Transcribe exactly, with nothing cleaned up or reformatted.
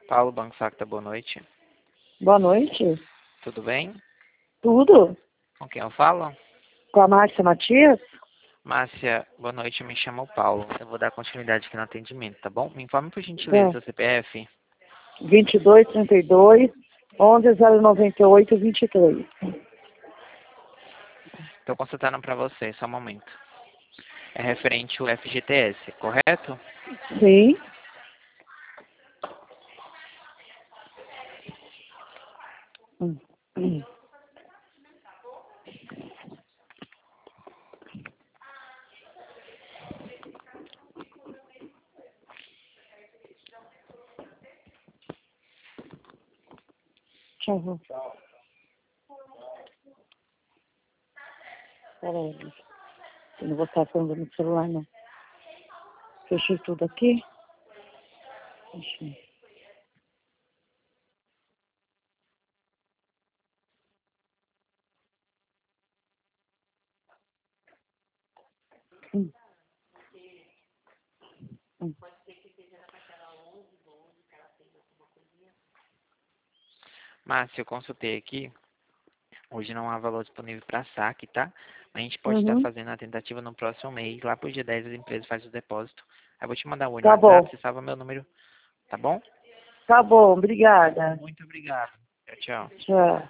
Paulo, Banco Sacta, boa noite. Boa noite. Tudo bem? Tudo? Com quem eu falo? Com a Márcia Matias? Márcia, boa noite, eu me chamo Paulo. Eu vou dar continuidade aqui no atendimento, tá bom? Me informe por gentileza É. seu C P F. vinte e dois, trinta e dois, onze, zero noventa e oito, vinte e três. Estou consultando para você, só um momento. É referente ao F G T S, correto? Sim. Hum, hum. Tchau. Peraí. Eu não vou estar falando no celular, não. Fechei tudo aqui. Fechei. Hum. Hum. Márcia, eu consultei aqui. Hoje não há valor disponível para saque, tá? A gente pode estar Uhum. fazendo a tentativa no próximo mês. Lá pro dia dez as empresas fazem o depósito. Aí eu vou te mandar um oi no Tá bom. WhatsApp, você salva meu número, tá bom? Tá bom, obrigada. Muito obrigado. Tchau, tchau. Tchau.